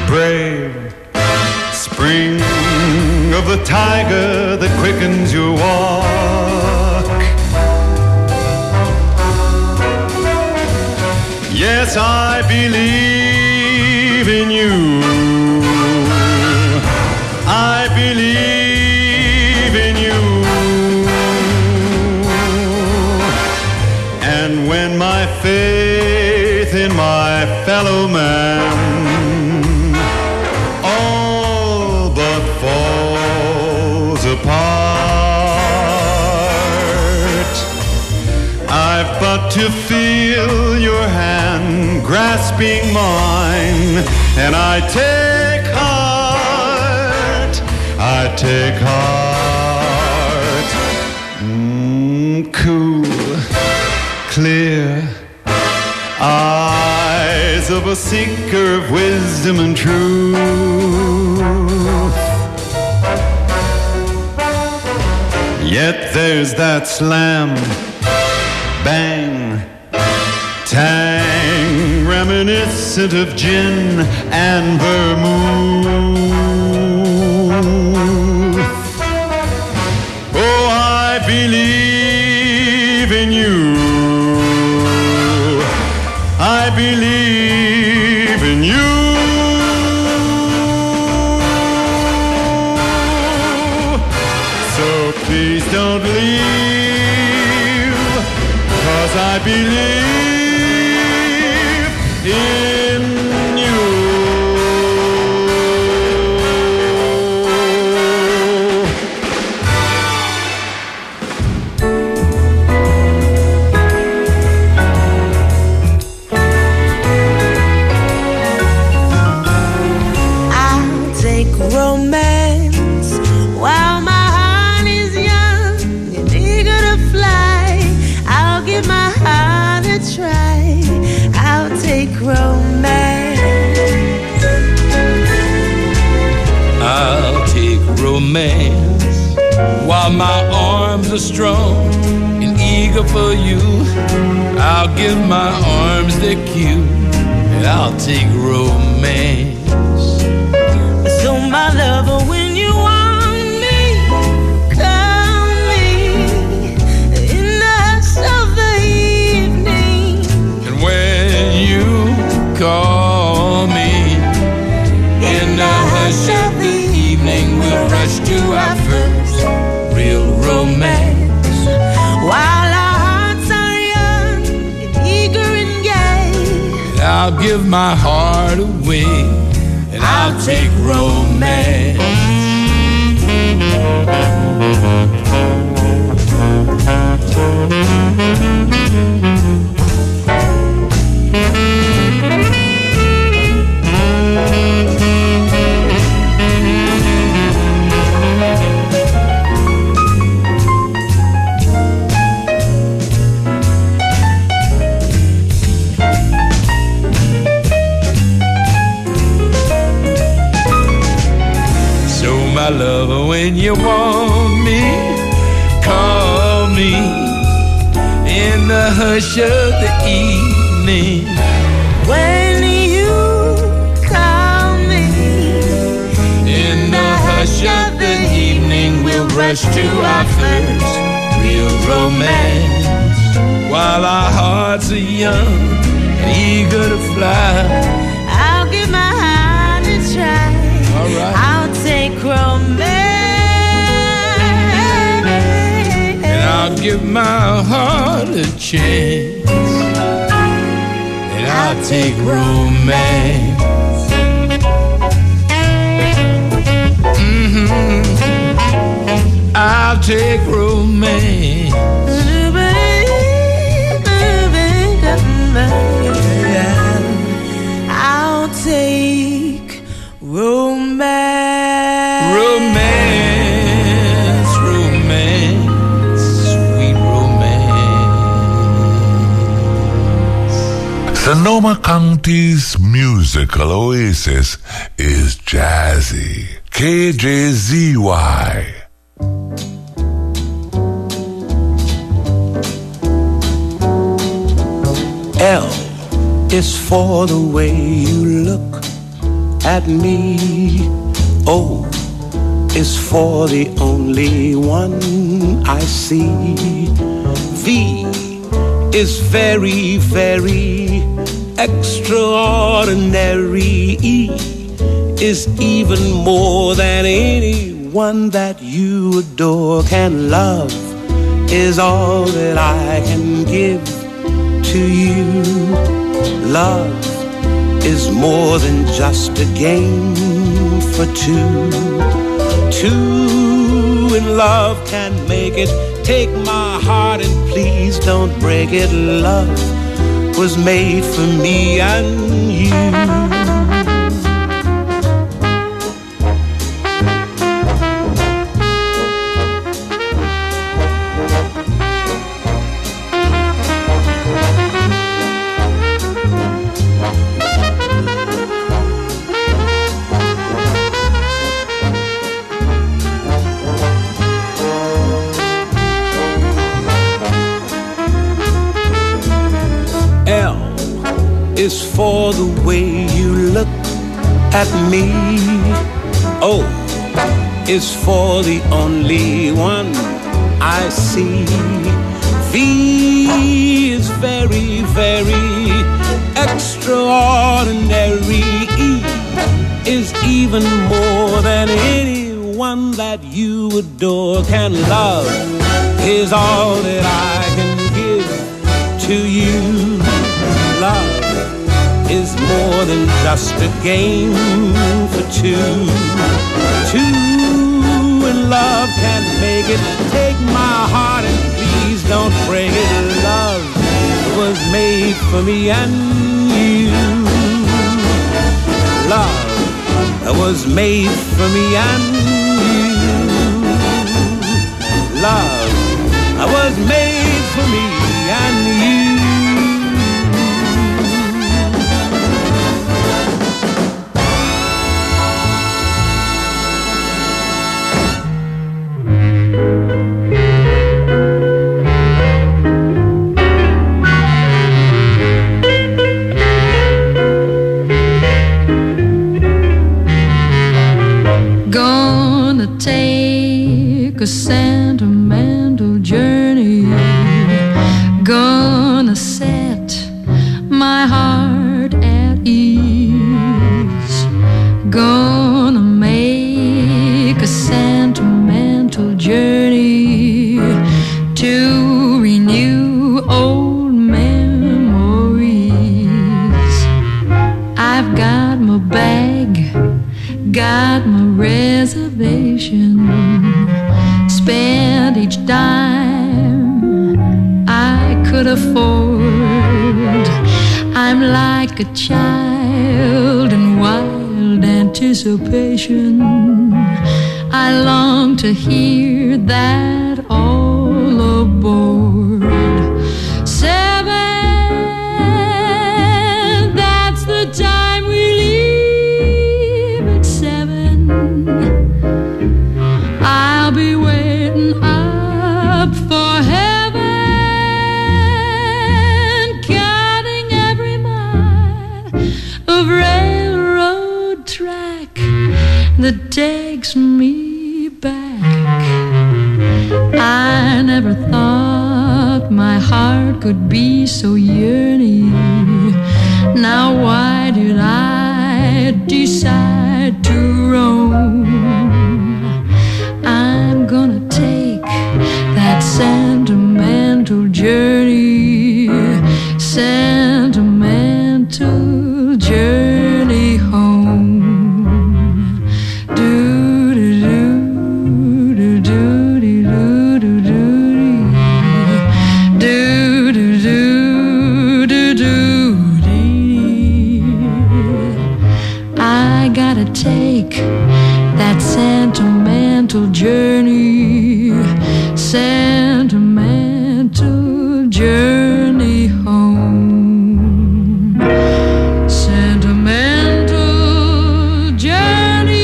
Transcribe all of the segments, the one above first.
brave spring of the tiger that quickens your walk. Yes, I believe in you. I believe in you. And when my faith in my fellow man all but falls apart, I've but to feel your hand grasping mine, and I take heart, I take heart. Cool, clear eyes of a seeker of wisdom and truth. Yet there's that slam, bang, tang, reminiscent of gin and vermouth. Oh, I believe in you. I believe in you. So please don't leave, 'cause I believe in you. Romance while my heart is young and eager to fly. I'll give my heart a try. I'll take romance. I'll take romance while my arms are strong and eager for you. I'll give my arms their cue and I'll take romance. So my lover, when you want me, call me in the hush of the evening. And when you call me in the hush of the evening, we'll rush to our first real romance. While our hearts are young and eager and gay, And I'll give my heart away, and I'll take romance. My lover, when you want me, call me in the hush of the evening. when you call me In the hush of the evening, we'll rush to our first real romance. While our hearts are young and eager to fly, I'll give my heart a try. all right. I'll take romance, And I'll give my heart a chance, and I'll take romance. I'll take romance. I'll take romance. Romance, romance, sweet romance. Sonoma County's musical oasis is jazzy. KJZY. L is for the way you look at me. O is for the only one I see. V is very, very extraordinary. E is even more than anyone that you adore can love. Is all that I can give to you. Love is more than just a game for two. Two in love can make it. Take my heart and please don't break it. Love was made for me and you. Is for the way you look at me. O is for the only one I see. V is very, very extraordinary. E is even more than anyone that you adore can love. Is all that I can give to you. Love is more than just a game for two. Two in love can make it. Take my heart and please don't break it. Love was made for me and you. Love was made for me and you. Love was made for me and you. A sentimental journey, gonna set my heart at ease, gonna make a sentimental journey to renew old memories. I've got my bag, got my reservation, spent each dime I could afford. I'm like a child in wild anticipation. I long to hear that all aboard. 7, that's the time we leave at 7. I'll be waiting up for heaven, counting every mile of railroad track that takes me back. I never thought my heart could be so yearning. Now why did I decide to roam? I'm gonna take that sentimental journey, sentimental journey home. I gotta take that sentimental journey, sentimental journey home, sentimental journey.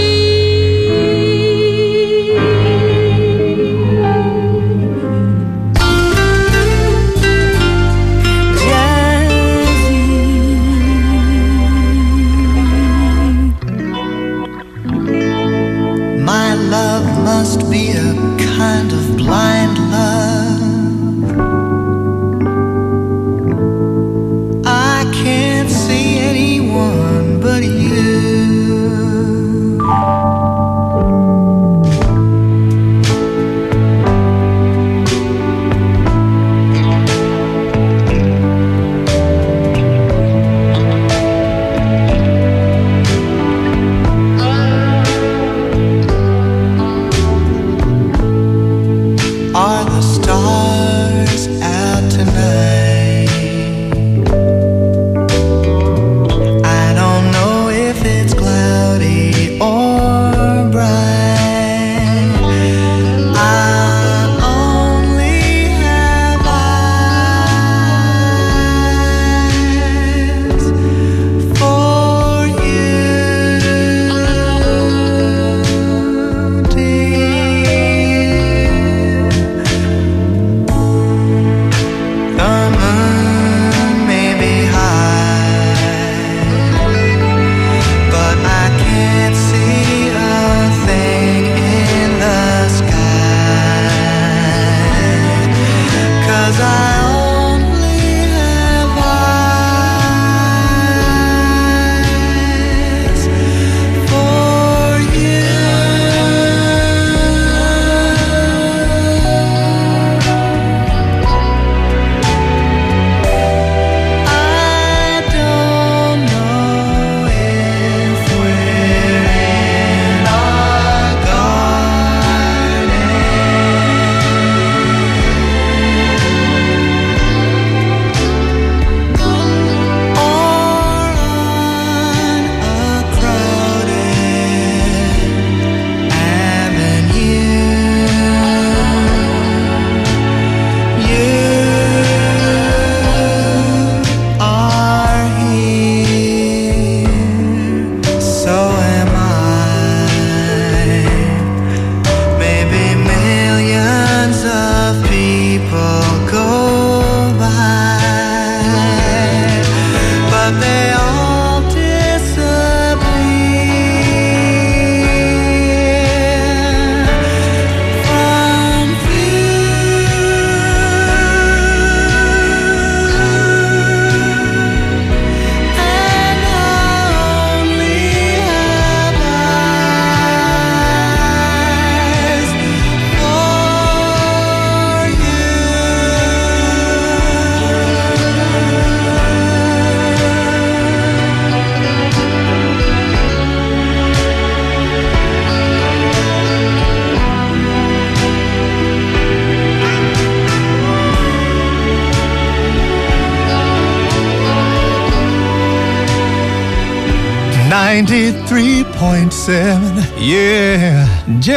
93.7, yeah,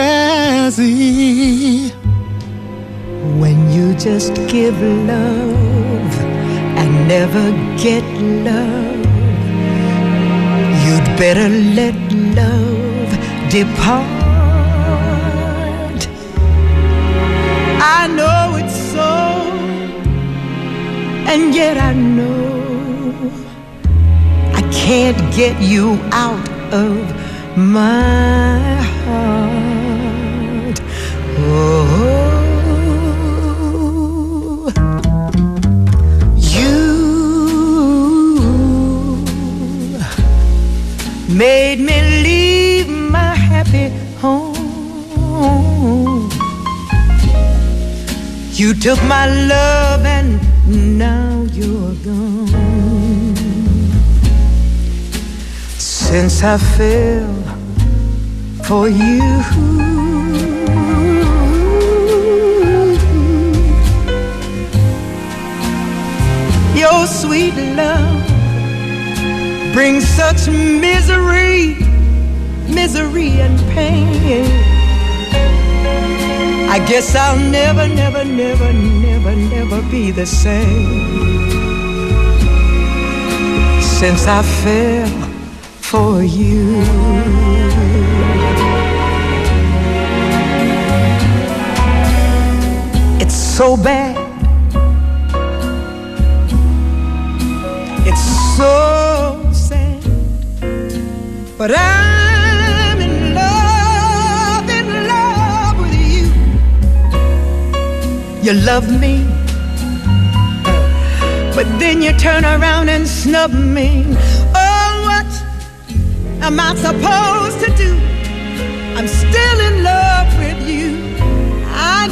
Jazzy. When you just give love and never get love, you'd better let love depart. I know it's so, and yet I know I can't get you out of my heart. Oh, made me leave my happy home. You took my love and now you're gone. Since I fell for you, your sweet love brings such misery, misery and pain. I guess I'll never, never, never, never, never be the same since I fell for you. It's so bad. It's so sad, but I'm in love with you. You love me, but then you turn around and snub me. Oh, what am I supposed to do? I'm still in love with you. I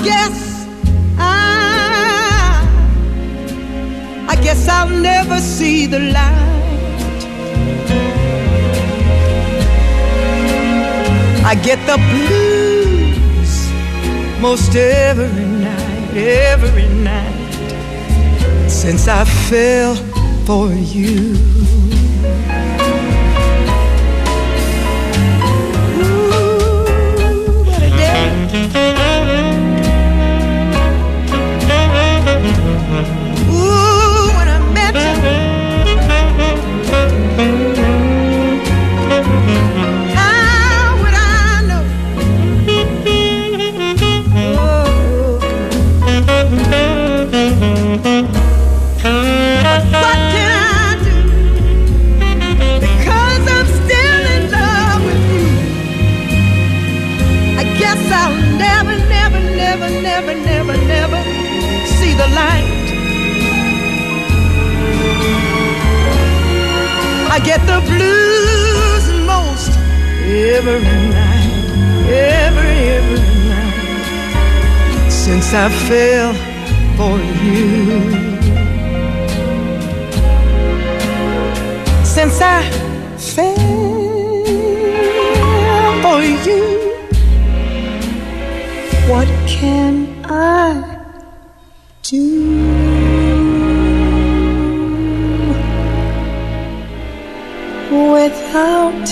guess I'll never see the light. I get the blues most every night since I fell for you. Ooh, what a day. Ooh, when I met you. How would I know? What can I do? Because I'm still in love with you. I guess I'll never, never, never, never, never, never see the light. I get the blues most every night, every night since I fell for you. Since I fell for you, what can I do? Without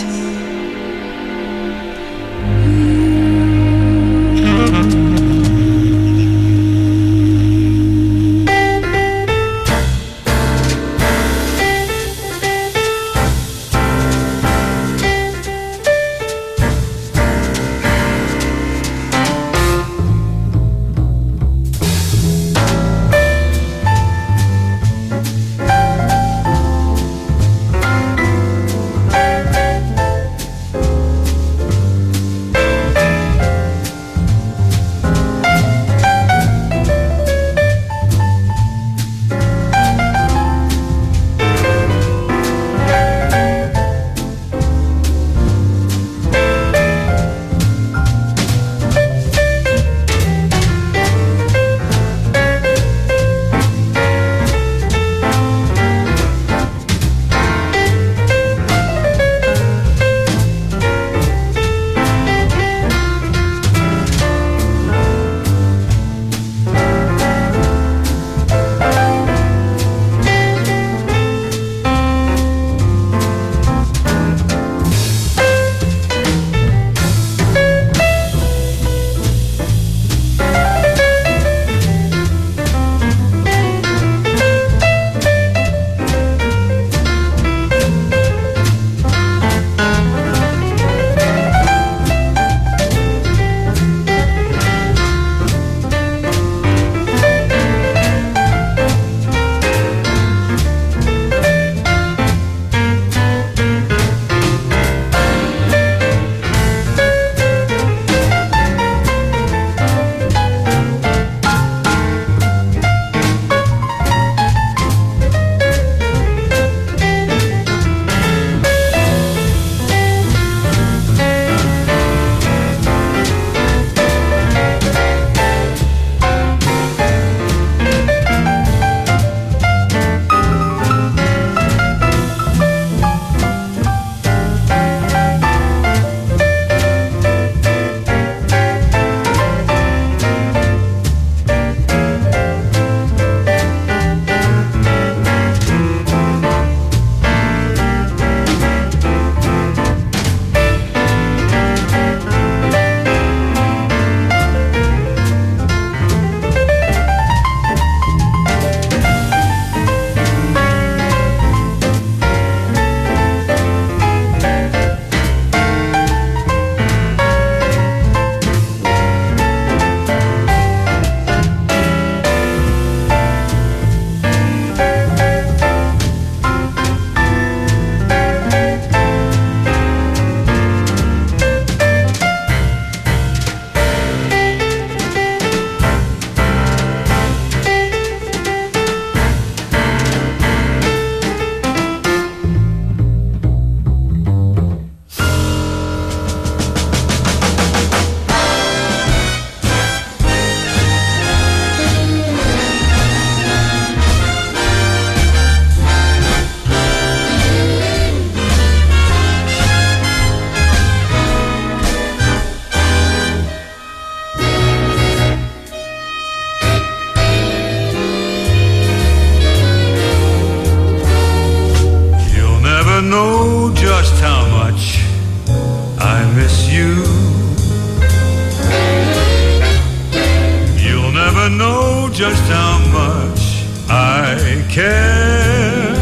just how much I care.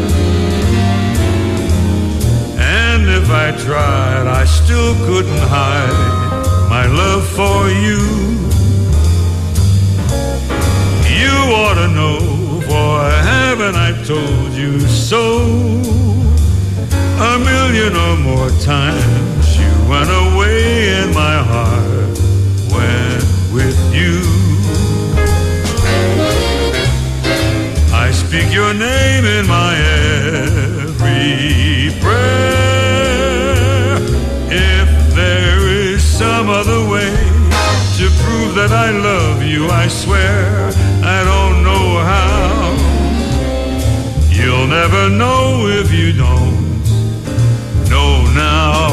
And if I tried, I still couldn't hide my love for you. You ought to know, for haven't I told you so? 1,000,000 or more times you went away and my heart went with you. I speak your name in my every prayer. If there is some other way to prove that I love you, I swear I don't know how. You'll never know if you don't know now.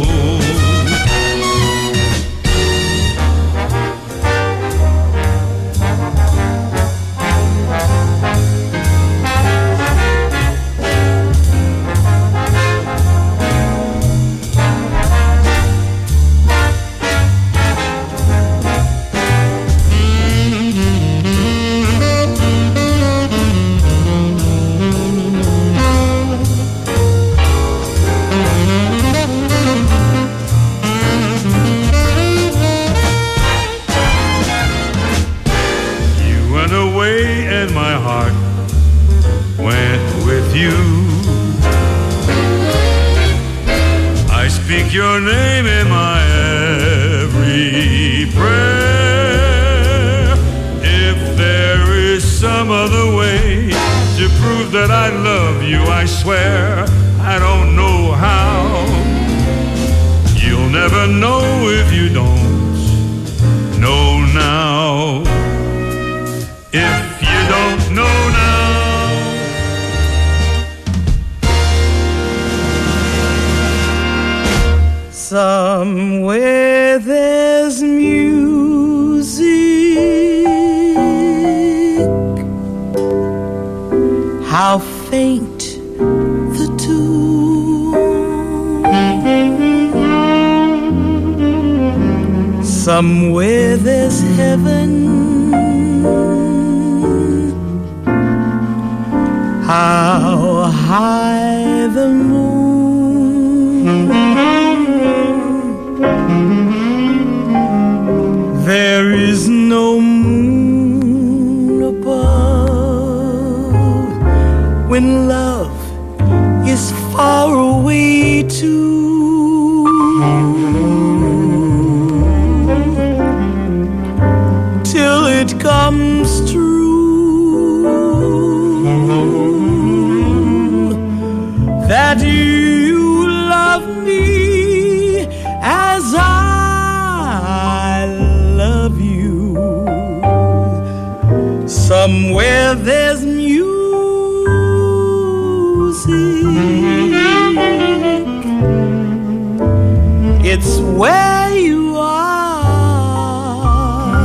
Your name in my every prayer. If there is some other way to prove that I love you, I swear I don't know how. You'll never know if you don't know now. If you don't know now. Somewhere there's music, how faint the tune. Somewhere there's heaven, how high the moon. There is no moon above when love is far away too. Till it comes true that you love me as I love you. Somewhere there's music. It's where you are.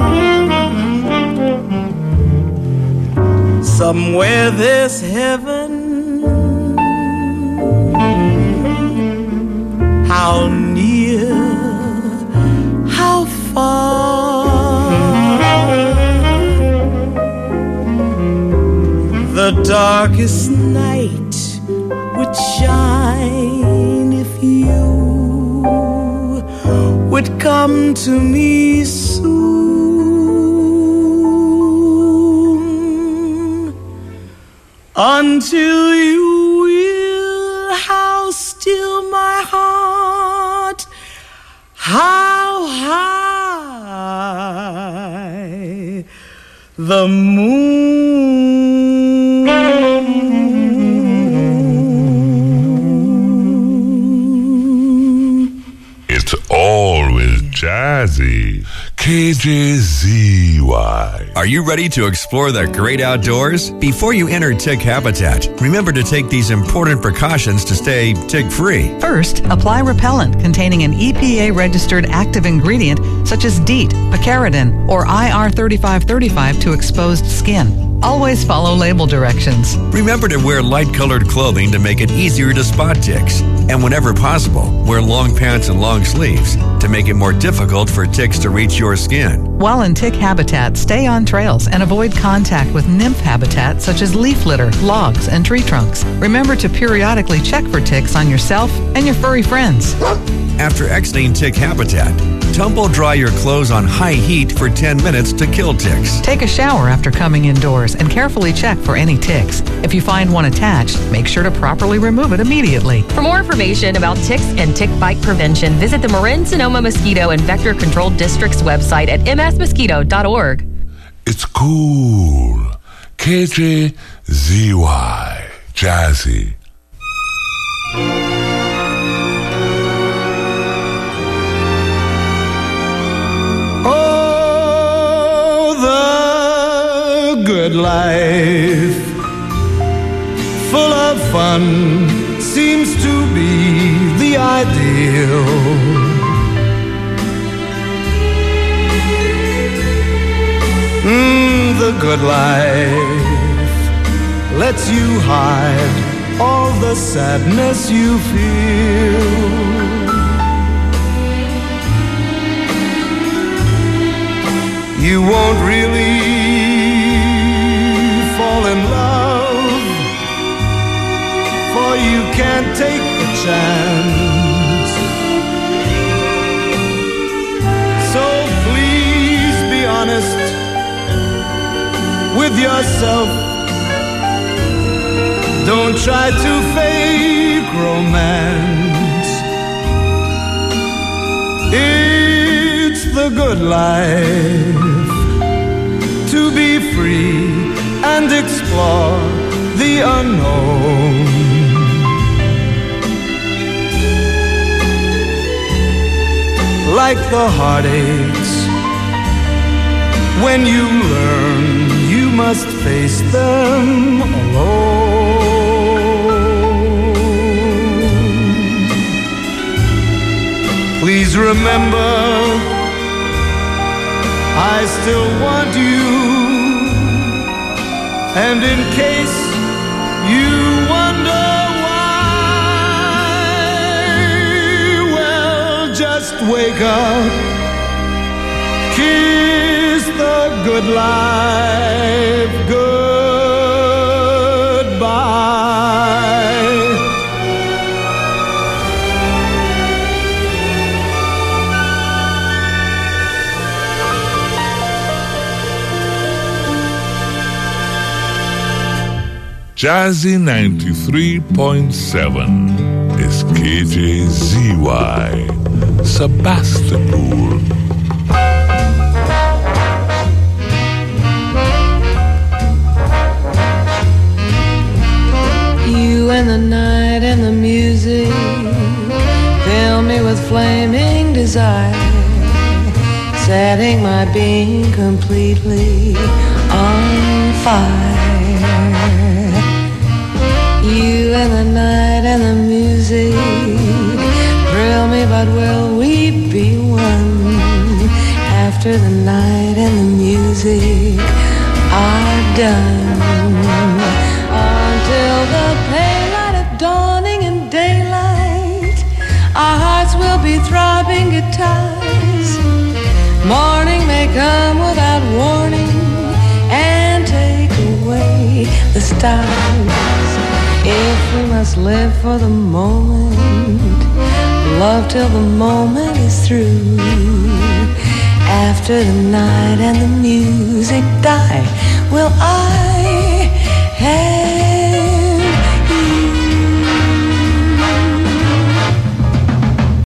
Somewhere there's heaven. How near, how far. The darkest night would shine if you would come to me soon. Until you will, how still my heart, how high the moon. It's always jazzy. KJZY. Are you ready to explore the great outdoors? Before you enter tick habitat, remember to take these important precautions to stay tick-free. First, apply repellent containing an EPA-registered active ingredient such as DEET, picaridin, or IR3535 to exposed skin. Always follow label directions. Remember to wear light-colored clothing to make it easier to spot ticks. And whenever possible, wear long pants and long sleeves to make it more difficult for ticks to reach your skin. While in tick habitat, stay on trails and avoid contact with nymph habitat such as leaf litter, logs, and tree trunks. Remember to periodically check for ticks on yourself and your furry friends. After exiting tick habitat, tumble dry your clothes on high heat for 10 minutes to kill ticks. Take a shower after coming indoors and carefully check for any ticks. If you find one attached, make sure to properly remove it immediately. For more information about ticks and tick bite prevention, visit the Marin-Sonoma Mosquito and Vector Control District's website at msmosquito.org. It's cool. KJZY. Jazzy. Oh, the good life, full of fun, seems to be the ideal. The good life lets you hide all the sadness you feel. You won't really fall in love, for you can't take the chance. So please be honest with yourself. Don't try to fake romance. It's the good life to be free and explore the unknown. Like the heartaches, when you learn you must face them alone. Please remember, I still want you, and in case you wonder why, well, just wake up, kiss the good life goodbye. Jazzy 93.7 is KJZY, Sebastopol. You and the night and the music fill me with flaming desire, setting my being completely on fire. You and the night and the music thrill me, but will we be one after the night and the music are done? Until the pale light of dawning and daylight, our hearts will be throbbing guitars. Morning may come without warning and take away the stars. If we must live for the moment, love till the moment is through. After the night and the music die, will I have